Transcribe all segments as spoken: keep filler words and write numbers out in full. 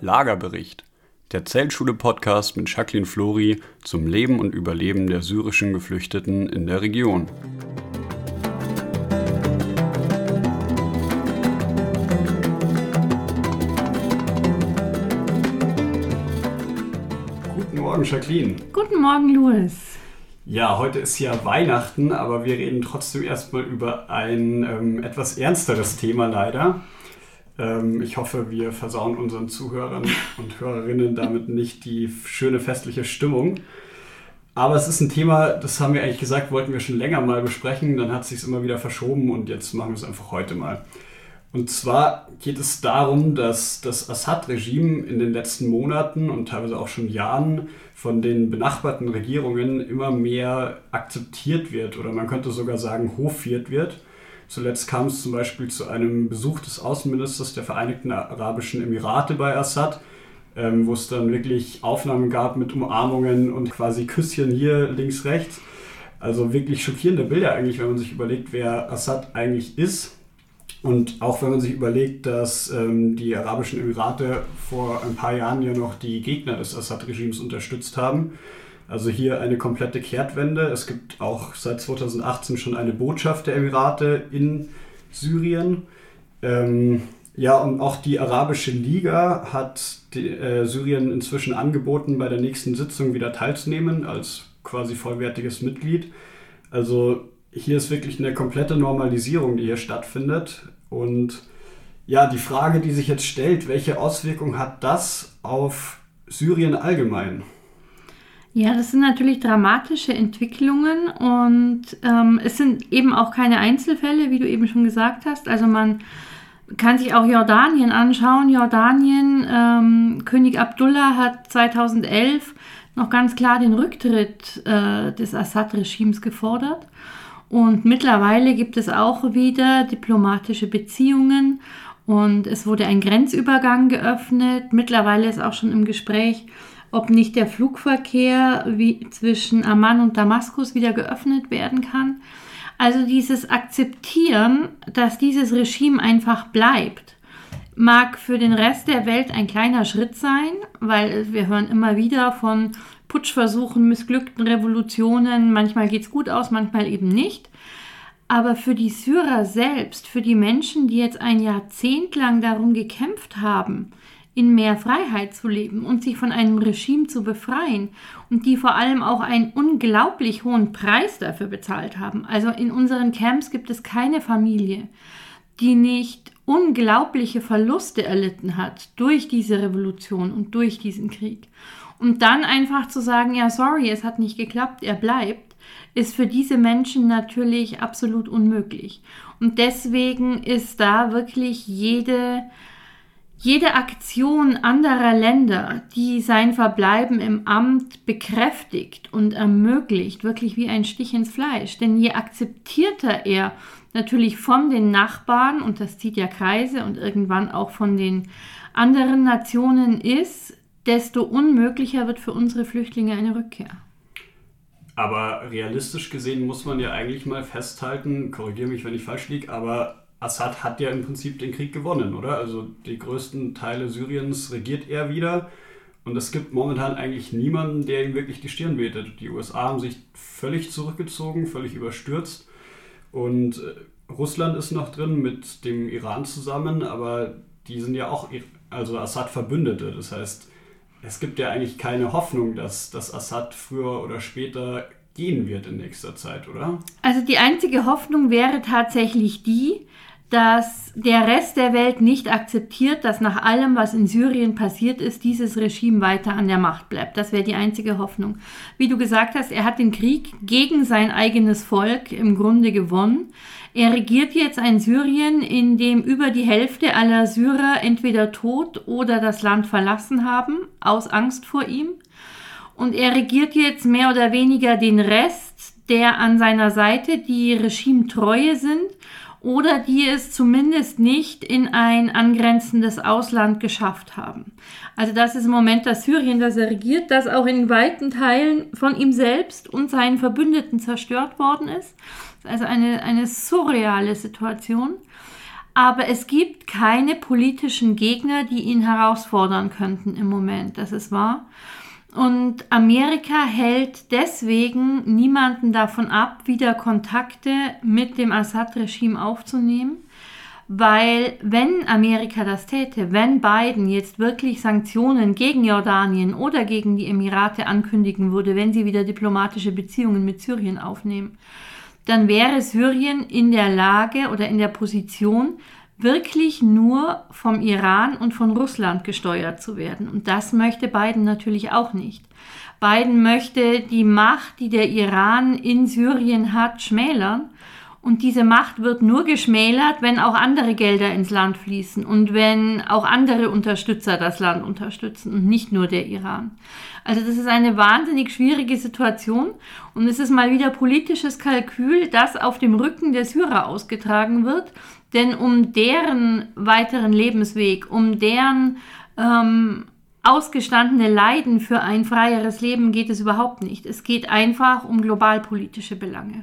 Lagerbericht, der Zeltschule-Podcast mit Jacqueline Flori zum Leben und Überleben der syrischen Geflüchteten in der Region. Guten Morgen, Jacqueline. Guten Morgen, Louis. Ja, heute ist ja Weihnachten, aber wir reden trotzdem erstmal über ein ähm, etwas ernsteres Thema leider. Ähm, ich hoffe, wir versauen unseren Zuhörern und Hörerinnen damit nicht die schöne festliche Stimmung. Aber es ist ein Thema, das haben wir eigentlich gesagt, wollten wir schon länger mal besprechen, dann hat es sich immer wieder verschoben und jetzt machen wir es einfach heute mal. Und zwar geht es darum, dass das Assad-Regime in den letzten Monaten und teilweise auch schon Jahren von den benachbarten Regierungen immer mehr akzeptiert wird oder man könnte sogar sagen hofiert wird. Zuletzt kam es zum Beispiel zu einem Besuch des Außenministers der Vereinigten Arabischen Emirate bei Assad, ähm, wo es dann wirklich Aufnahmen gab mit Umarmungen und quasi Küsschen hier links, rechts. Also wirklich schockierende Bilder eigentlich, wenn man sich überlegt, wer Assad eigentlich ist. Und auch wenn man sich überlegt, dass ähm, die Arabischen Emirate vor ein paar Jahren ja noch die Gegner des Assad-Regimes unterstützt haben. Also hier eine komplette Kehrtwende. Es gibt auch seit zweitausendachtzehn schon eine Botschaft der Emirate in Syrien. Ähm, ja, und auch die Arabische Liga hat die, äh, Syrien inzwischen angeboten, bei der nächsten Sitzung wieder teilzunehmen, als quasi vollwertiges Mitglied. Also hier ist wirklich eine komplette Normalisierung, die hier stattfindet. Und ja, die Frage, die sich jetzt stellt, welche Auswirkungen hat das auf Syrien allgemein? Ja, das sind natürlich dramatische Entwicklungen und ähm, es sind eben auch keine Einzelfälle, wie du eben schon gesagt hast. Also man kann sich auch Jordanien anschauen. Jordanien, ähm, König Abdullah hat zweitausendelf noch ganz klar den Rücktritt äh, des Assad-Regimes gefordert. Und mittlerweile gibt es auch wieder diplomatische Beziehungen und es wurde ein Grenzübergang geöffnet. Mittlerweile ist auch schon im Gespräch, ob nicht der Flugverkehr wie zwischen Amman und Damaskus wieder geöffnet werden kann. Also dieses Akzeptieren, dass dieses Regime einfach bleibt, mag für den Rest der Welt ein kleiner Schritt sein, weil wir hören immer wieder von Putschversuchen, missglückten Revolutionen, manchmal geht es gut aus, manchmal eben nicht. Aber für die Syrer selbst, für die Menschen, die jetzt ein Jahrzehnt lang darum gekämpft haben, in mehr Freiheit zu leben und sich von einem Regime zu befreien und die vor allem auch einen unglaublich hohen Preis dafür bezahlt haben. Also in unseren Camps gibt es keine Familie, die nicht unglaubliche Verluste erlitten hat durch diese Revolution und durch diesen Krieg. Und dann einfach zu sagen, ja sorry, es hat nicht geklappt, er bleibt, ist für diese Menschen natürlich absolut unmöglich. Und deswegen ist da wirklich jede, jede Aktion anderer Länder, die sein Verbleiben im Amt bekräftigt und ermöglicht, wirklich wie ein Stich ins Fleisch. Denn je akzeptierter er natürlich von den Nachbarn, und das zieht ja Kreise, und irgendwann auch von den anderen Nationen ist, desto unmöglicher wird für unsere Flüchtlinge eine Rückkehr. Aber realistisch gesehen muss man ja eigentlich mal festhalten, korrigiere mich, wenn ich falsch liege, aber Assad hat ja im Prinzip den Krieg gewonnen, oder? Also die größten Teile Syriens regiert er wieder und es gibt momentan eigentlich niemanden, der ihm wirklich die Stirn bietet. Die U S A haben sich völlig zurückgezogen, völlig überstürzt und Russland ist noch drin mit dem Iran zusammen, aber die sind ja auch, also Assad Verbündete, das heißt, es gibt ja eigentlich keine Hoffnung, dass, dass Assad früher oder später gehen wird in nächster Zeit, oder? Also die einzige Hoffnung wäre tatsächlich die, dass der Rest der Welt nicht akzeptiert, dass nach allem, was in Syrien passiert ist, dieses Regime weiter an der Macht bleibt. Das wäre die einzige Hoffnung. Wie du gesagt hast, er hat den Krieg gegen sein eigenes Volk im Grunde gewonnen. Er regiert jetzt ein Syrien, in dem über die Hälfte aller Syrer entweder tot oder das Land verlassen haben, aus Angst vor ihm. Und er regiert jetzt mehr oder weniger den Rest, der an seiner Seite, die regimetreue sind oder die es zumindest nicht in ein angrenzendes Ausland geschafft haben. Also das ist im Moment das Syrien, das er regiert, das auch in weiten Teilen von ihm selbst und seinen Verbündeten zerstört worden ist. Also eine, eine surreale Situation. aber es gibt keine politischen Gegner, die ihn herausfordern könnten im Moment, das ist wahr. Und Amerika hält deswegen niemanden davon ab, wieder Kontakte mit dem Assad-Regime aufzunehmen, weil wenn Amerika das täte, wenn Biden jetzt wirklich Sanktionen gegen Jordanien oder gegen die Emirate ankündigen würde, wenn sie wieder diplomatische Beziehungen mit Syrien aufnehmen, dann wäre Syrien in der Lage oder in der Position, wirklich nur vom Iran und von Russland gesteuert zu werden. Und das möchte Biden natürlich auch nicht. Biden möchte die Macht, die der Iran in Syrien hat, schmälern. Und diese Macht wird nur geschmälert, wenn auch andere Gelder ins Land fließen und wenn auch andere Unterstützer das Land unterstützen und nicht nur der Iran. Also das ist eine wahnsinnig schwierige Situation und es ist mal wieder politisches Kalkül, das auf dem Rücken der Syrer ausgetragen wird, denn um deren weiteren Lebensweg, um deren ähm, ausgestandene Leiden für ein freieres Leben geht es überhaupt nicht. Es geht einfach um globalpolitische Belange.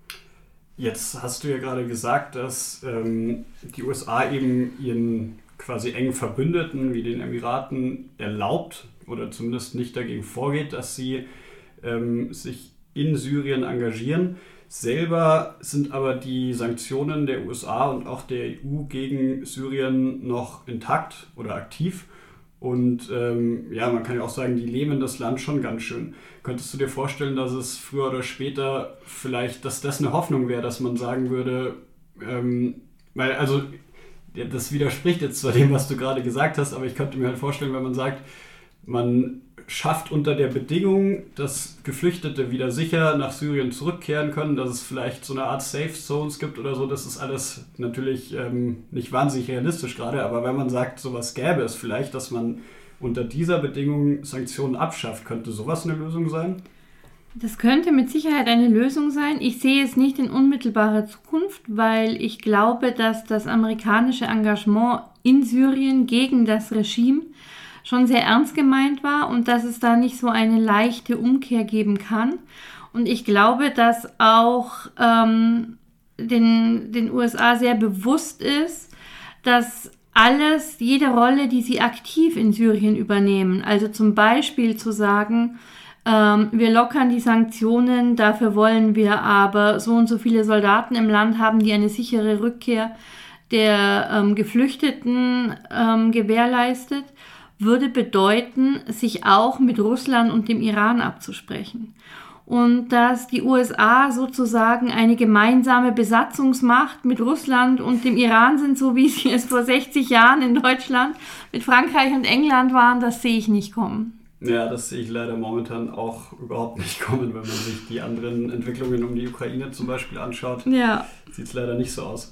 Jetzt hast du ja gerade gesagt, dass ähm, die U S A eben ihren quasi engen Verbündeten wie den Emiraten erlaubt oder zumindest nicht dagegen vorgeht, dass sie ähm, sich in Syrien engagieren. Selber sind aber die Sanktionen der U S A und auch der E U gegen Syrien noch intakt oder aktiv. Und ähm, ja, man kann ja auch sagen, die lähmen das Land schon ganz schön. Könntest du dir vorstellen, dass es früher oder später vielleicht, dass das eine Hoffnung wäre, dass man sagen würde, ähm, weil also das widerspricht jetzt zwar dem, was du gerade gesagt hast, aber ich könnte mir halt vorstellen, wenn man sagt, man schafft unter der Bedingung, dass Geflüchtete wieder sicher nach Syrien zurückkehren können, dass es vielleicht so eine Art Safe Zones gibt oder so, das ist alles natürlich ähm, nicht wahnsinnig realistisch gerade, aber wenn man sagt, sowas gäbe es vielleicht, dass man unter dieser Bedingung Sanktionen abschafft, könnte sowas eine Lösung sein? Das könnte mit Sicherheit eine Lösung sein. Ich sehe es nicht in unmittelbarer Zukunft, weil ich glaube, dass das amerikanische Engagement in Syrien gegen das Regime schon sehr ernst gemeint war und dass es da nicht so eine leichte Umkehr geben kann. Und ich glaube, dass auch ähm, den, den U S A sehr bewusst ist, dass alles, jede Rolle, die sie aktiv in Syrien übernehmen, also zum Beispiel zu sagen, ähm, wir lockern die Sanktionen, dafür wollen wir aber so und so viele Soldaten im Land haben, die eine sichere Rückkehr der ähm, Geflüchteten ähm, gewährleistet, würde bedeuten, sich auch mit Russland und dem Iran abzusprechen. Und dass die U S A sozusagen eine gemeinsame Besatzungsmacht mit Russland und dem Iran sind, so wie sie es vor sechzig Jahren in Deutschland mit Frankreich und England waren, das sehe ich nicht kommen. Ja, das sehe ich leider momentan auch überhaupt nicht kommen, wenn man sich die anderen Entwicklungen um die Ukraine zum Beispiel anschaut. Ja. Sieht es leider nicht so aus.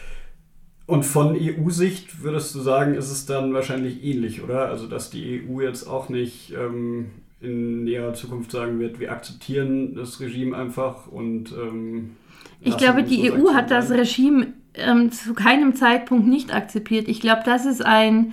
Und von E U-Sicht würdest du sagen, ist es dann wahrscheinlich ähnlich, oder? Also, dass die E U jetzt auch nicht ähm, in näherer Zukunft sagen wird, wir akzeptieren das Regime einfach und ähm, ich glaube, die E U hat das Regime ähm, zu keinem Zeitpunkt nicht akzeptiert. Ich glaube, das ist ein,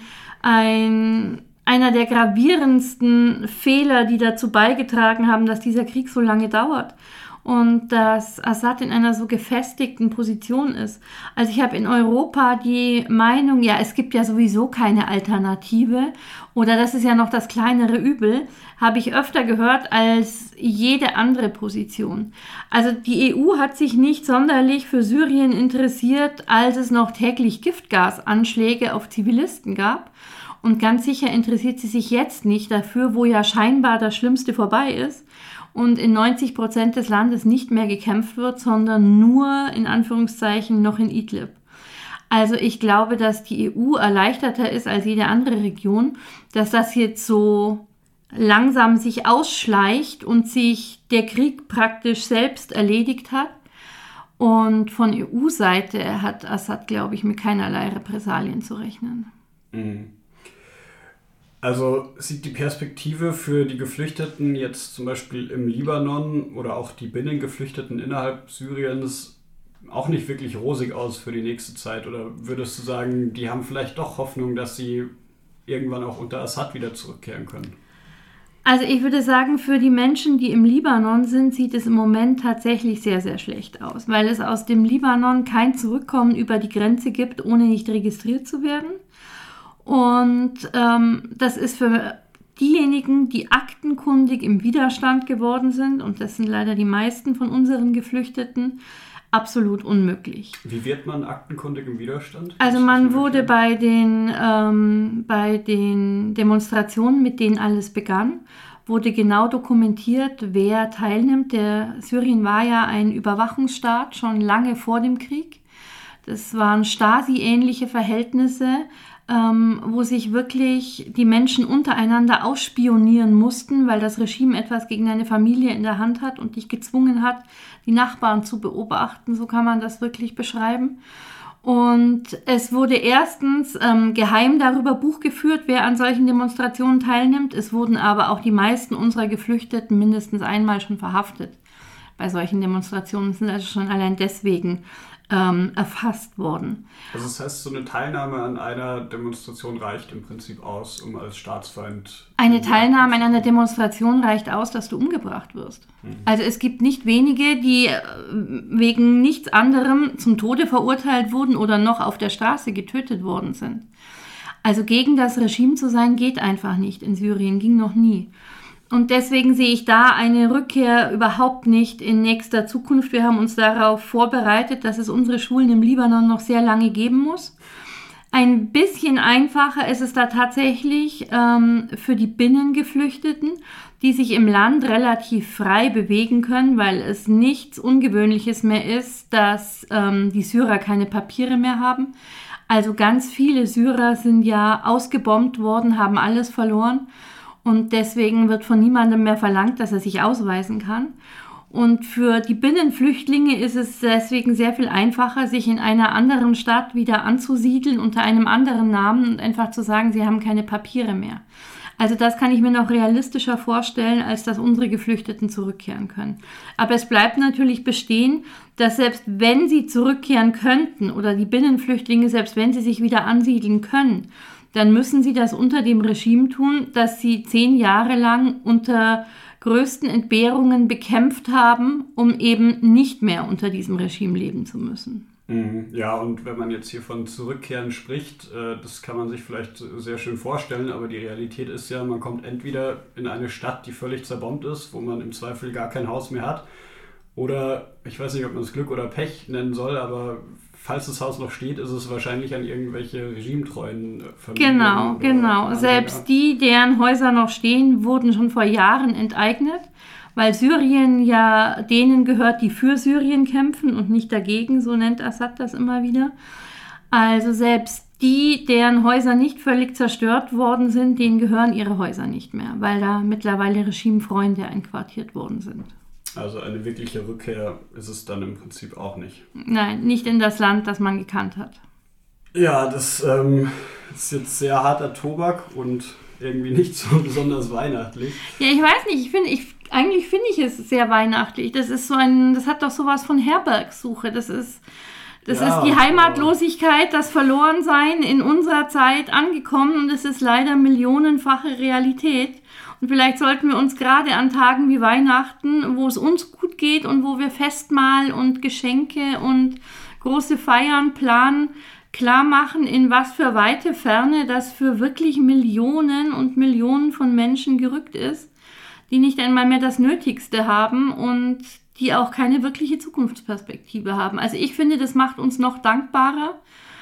ein, einer der gravierendsten Fehler, die dazu beigetragen haben, dass dieser Krieg so lange dauert. Und dass Assad in einer so gefestigten Position ist. Also ich habe in Europa die Meinung, ja, es gibt ja sowieso keine Alternative oder das ist ja noch das kleinere Übel, habe ich öfter gehört als jede andere Position. Also die E U hat sich nicht sonderlich für Syrien interessiert, als es noch täglich Giftgasanschläge auf Zivilisten gab. Und ganz sicher interessiert sie sich jetzt nicht dafür, wo ja scheinbar das Schlimmste vorbei ist. Und in neunzig Prozent des Landes nicht mehr gekämpft wird, sondern nur in Anführungszeichen noch in Idlib. Also ich glaube, dass die E U erleichterter ist als jede andere Region, dass das jetzt so langsam sich ausschleicht und sich der Krieg praktisch selbst erledigt hat. Und von E U-Seite hat Assad, glaube ich, mit keinerlei Repressalien zu rechnen. Mhm. Also sieht die Perspektive für die Geflüchteten jetzt zum Beispiel im Libanon oder auch die Binnengeflüchteten innerhalb Syriens auch nicht wirklich rosig aus für die nächste Zeit? Oder würdest du sagen, die haben vielleicht doch Hoffnung, dass sie irgendwann auch unter Assad wieder zurückkehren können? Also ich würde sagen, für die Menschen, die im Libanon sind, sieht es im Moment tatsächlich sehr, sehr schlecht aus, weil es aus dem Libanon kein Zurückkommen über die Grenze gibt, ohne nicht registriert zu werden. Und ähm, das ist für diejenigen, die aktenkundig im Widerstand geworden sind, und das sind leider die meisten von unseren Geflüchteten, absolut unmöglich. Wie wird man aktenkundig im Widerstand? Also man wurde bei den, ähm, bei den Demonstrationen, mit denen alles begann, wurde genau dokumentiert, wer teilnimmt. Der Syrien war ja ein Überwachungsstaat schon lange vor dem Krieg. Das waren Stasi-ähnliche Verhältnisse, ähm, wo sich wirklich die Menschen untereinander ausspionieren mussten, weil das Regime etwas gegen eine Familie in der Hand hat und dich gezwungen hat, die Nachbarn zu beobachten. So kann man das wirklich beschreiben. Und es wurde erstens ähm, geheim darüber Buch geführt, wer an solchen Demonstrationen teilnimmt. Es wurden aber auch die meisten unserer Geflüchteten mindestens einmal schon verhaftet. Bei solchen Demonstrationen sind also schon allein deswegen ähm, erfasst worden. Also das heißt, so eine Teilnahme an einer Demonstration reicht im Prinzip aus, um als Staatsfeind... Eine Teilnahme an einer Demonstration reicht aus, dass du umgebracht wirst. Mhm. Also es gibt nicht wenige, die wegen nichts anderem zum Tode verurteilt wurden oder noch auf der Straße getötet worden sind. Also gegen das Regime zu sein, geht einfach nicht in Syrien, ging noch nie. Und deswegen sehe ich da eine Rückkehr überhaupt nicht in nächster Zukunft. Wir haben uns darauf vorbereitet, dass es unsere Schulen im Libanon noch sehr lange geben muss. Ein bisschen einfacher ist es da tatsächlich ähm, für die Binnengeflüchteten, die sich im Land relativ frei bewegen können, weil es nichts Ungewöhnliches mehr ist, dass ähm, die Syrer keine Papiere mehr haben. Also ganz viele Syrer sind ja ausgebombt worden, haben alles verloren. Und deswegen wird von niemandem mehr verlangt, dass er sich ausweisen kann. Und für die Binnenflüchtlinge ist es deswegen sehr viel einfacher, sich in einer anderen Stadt wieder anzusiedeln unter einem anderen Namen und einfach zu sagen, sie haben keine Papiere mehr. Also das kann ich mir noch realistischer vorstellen, als dass unsere Geflüchteten zurückkehren können. Aber es bleibt natürlich bestehen, dass selbst wenn sie zurückkehren könnten oder die Binnenflüchtlinge, selbst wenn sie sich wieder ansiedeln können, dann müssen sie das unter dem Regime tun, das sie zehn Jahre lang unter größten Entbehrungen bekämpft haben, um eben nicht mehr unter diesem Regime leben zu müssen. Ja, und wenn man jetzt hier von Zurückkehren spricht, das kann man sich vielleicht sehr schön vorstellen, aber die Realität ist ja, man kommt entweder in eine Stadt, die völlig zerbombt ist, wo man im Zweifel gar kein Haus mehr hat, oder, ich weiß nicht, ob man es Glück oder Pech nennen soll, aber falls das Haus noch steht, ist es wahrscheinlich an irgendwelche regimetreuen Familien. Genau, genau. Selbst die, deren Häuser noch stehen, wurden schon vor Jahren enteignet, weil Syrien ja denen gehört, die für Syrien kämpfen und nicht dagegen, so nennt Assad das immer wieder. Also selbst die, deren Häuser nicht völlig zerstört worden sind, denen gehören ihre Häuser nicht mehr, weil da mittlerweile Regimefreunde einquartiert worden sind. Also eine wirkliche Rückkehr ist es dann im Prinzip auch nicht. Nein, nicht in das Land, das man gekannt hat. Ja, das ähm, ist jetzt sehr harter Tobak und irgendwie nicht so besonders weihnachtlich. Ja, ich weiß nicht, ich finde, ich, eigentlich finde ich es sehr weihnachtlich. Das ist so ein, das hat doch sowas von Herbergsuche. Das ist, das ja, ist die Heimatlosigkeit, das Verlorensein in unserer Zeit angekommen und es ist leider millionenfache Realität. Und vielleicht sollten wir uns gerade an Tagen wie Weihnachten, wo es uns gut geht und wo wir Festmahl und Geschenke und große Feiern planen, klar machen, in was für weite Ferne das für wirklich Millionen und Millionen von Menschen gerückt ist, die nicht einmal mehr das Nötigste haben und die auch keine wirkliche Zukunftsperspektive haben. Also ich finde, das macht uns noch dankbarer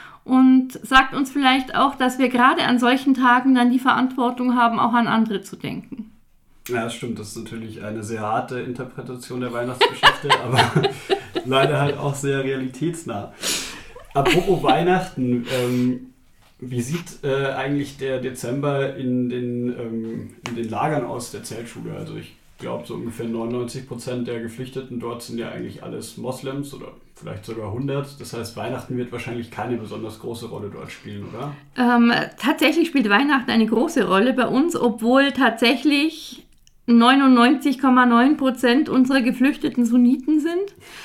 und sagt uns vielleicht auch, dass wir gerade an solchen Tagen dann die Verantwortung haben, auch an andere zu denken. Ja, das stimmt. Das ist natürlich eine sehr harte Interpretation der Weihnachtsgeschichte, aber leider halt auch sehr realitätsnah. Apropos Weihnachten, ähm, wie sieht äh, eigentlich der Dezember in den, ähm, in den Lagern aus der Zeltschule? Also ich glaube, so ungefähr neunundneunzig Prozent der Geflüchteten dort sind ja eigentlich alles Moslems oder vielleicht sogar hundert. Das heißt, Weihnachten wird wahrscheinlich keine besonders große Rolle dort spielen, oder? Ähm, tatsächlich spielt Weihnachten eine große Rolle bei uns, obwohl tatsächlich neunundneunzig Komma neun Prozent unserer Geflüchteten Sunniten sind.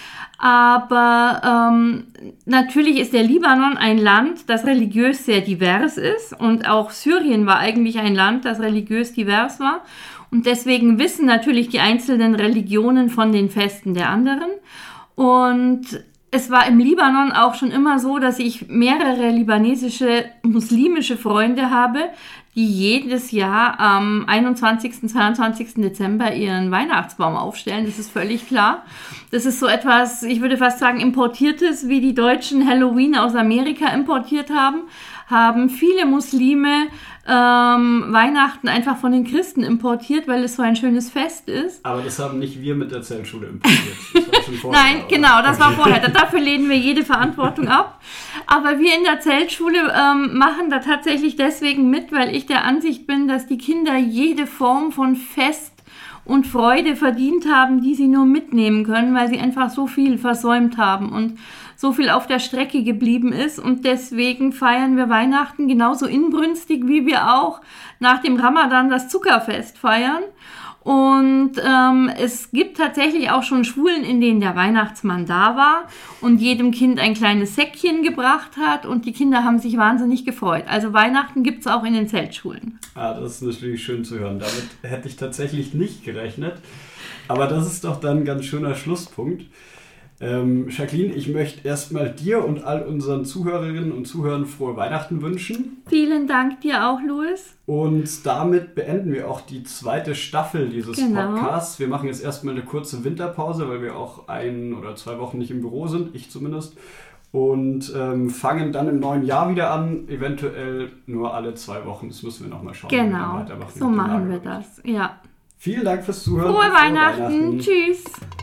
Aber ähm, natürlich ist der Libanon ein Land, das religiös sehr divers ist. Und auch Syrien war eigentlich ein Land, das religiös divers war. Und deswegen wissen natürlich die einzelnen Religionen von den Festen der anderen. Und es war im Libanon auch schon immer so, dass ich mehrere libanesische muslimische Freunde habe, die jedes Jahr am einundzwanzigsten, zweiundzwanzigsten Dezember ihren Weihnachtsbaum aufstellen. Das ist völlig klar. Das ist so etwas, ich würde fast sagen, Importiertes, wie die Deutschen Halloween aus Amerika importiert haben, haben viele Muslime ähm, Weihnachten einfach von den Christen importiert, weil es so ein schönes Fest ist. Aber das haben nicht wir mit der Zeltschule importiert. Das war schon vorher, Nein, oder? Genau, das okay. war vorher. Dafür lehnen wir jede Verantwortung ab. Aber wir in der Zeltschule ähm, machen da tatsächlich deswegen mit, weil ich der Ansicht bin, dass die Kinder jede Form von Fest und Freude verdient haben, die sie nur mitnehmen können, weil sie einfach so viel versäumt haben und so viel auf der Strecke geblieben ist. Und deswegen feiern wir Weihnachten genauso inbrünstig, wie wir auch nach dem Ramadan das Zuckerfest feiern. Und ähm, es gibt tatsächlich auch schon Schulen, in denen der Weihnachtsmann da war und jedem Kind ein kleines Säckchen gebracht hat und die Kinder haben sich wahnsinnig gefreut. Also Weihnachten gibt es auch in den Zeltschulen. Ah, das ist natürlich schön zu hören. Damit hätte ich tatsächlich nicht gerechnet. Aber das ist doch dann ein ganz schöner Schlusspunkt. Ähm, Jacqueline, ich möchte erstmal dir und all unseren Zuhörerinnen und Zuhörern frohe Weihnachten wünschen. Vielen Dank dir auch, Louis. Und damit beenden wir auch die zweite Staffel dieses genau. Podcasts. Wir machen jetzt erstmal eine kurze Winterpause, weil wir auch ein oder zwei Wochen nicht im Büro sind, ich zumindest. Und ähm, fangen dann im neuen Jahr wieder an, eventuell nur alle zwei Wochen. Das müssen wir nochmal schauen. Genau, so machen wir das, ja. Vielen Dank fürs Zuhören. Frohe Weihnachten. Weihnachten, tschüss.